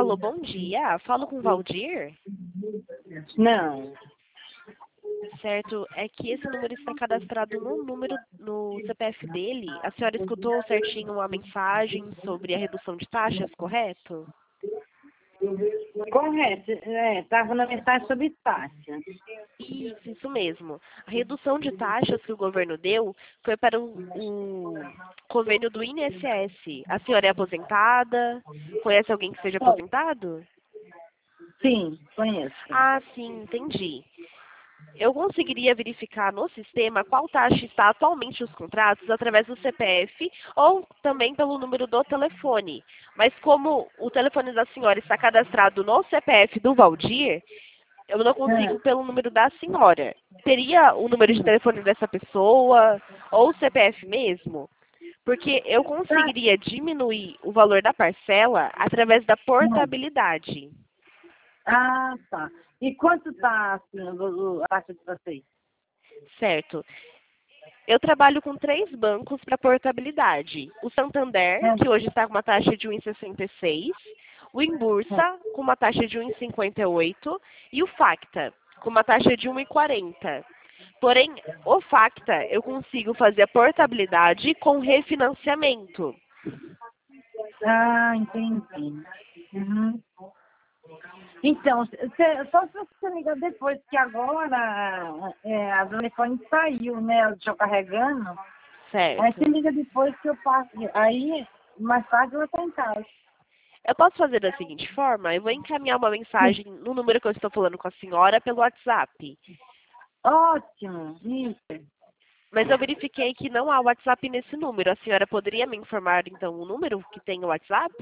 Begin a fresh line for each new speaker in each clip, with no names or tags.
Alô, bom dia. Falo com o Valdir?
Não.
Certo, é que esse número está cadastrado no CPF dele. A senhora escutou certinho a mensagem sobre a redução de taxas, correto?
Correto. Estava na mensagem sobre taxa.
Isso mesmo. A redução de taxas que o governo deu foi para o convênio do INSS. A senhora é aposentada? Conhece alguém que seja aposentado?
Sim, conheço.
Ah, sim, entendi. Eu conseguiria verificar no sistema qual taxa está atualmente os contratos através do CPF ou também pelo número do telefone. Mas como o telefone da senhora está cadastrado no CPF do Valdir, eu não consigo pelo número da senhora. Teria o número de telefone dessa pessoa ou o CPF mesmo? Porque eu conseguiria diminuir o valor da parcela através da portabilidade.
Ah, tá. E quanto está assim, a taxa de vocês?
Certo. Eu trabalho com 3 bancos para portabilidade. O Santander, que hoje está com uma taxa de 1,66, o Inbursa, com uma taxa de 1,58, e o Facta, com uma taxa de 1,40. Porém, o Facta, eu consigo fazer a portabilidade com refinanciamento.
Ah, entendi. Uhum. Então, só se você ligar depois, que agora a telefone saiu, né? Eu estou carregando. Aí você
Certo.
liga depois que eu passo. Aí, mais tarde eu vou estar em casa.
Eu posso fazer da seguinte forma? Eu vou encaminhar uma mensagem no número que eu estou falando com a senhora pelo WhatsApp.
Ótimo, isso.
Mas eu verifiquei que não há WhatsApp nesse número. A senhora poderia me informar, então, o número que tem o WhatsApp?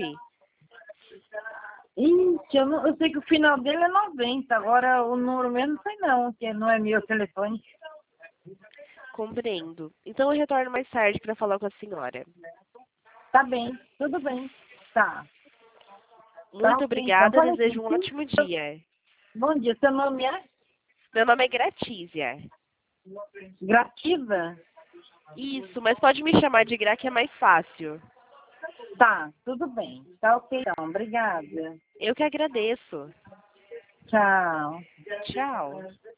Ixi, eu sei que o final dele é 90. Agora o número mesmo não sei não, que não é meu telefone.
Compreendo. Então eu retorno mais tarde para falar com a senhora.
Tá bem, tudo bem. Tá. Tá
Muito
ok, então.
obrigada, desejo um ótimo dia.
Bom dia, seu nome é?
Meu nome é Gratízia.
Grativa?
Isso, mas pode me chamar de Gra que é mais fácil.
Tá, tudo bem. Tá ok, então. Obrigada.
Eu que agradeço.
Tchau.
Tchau.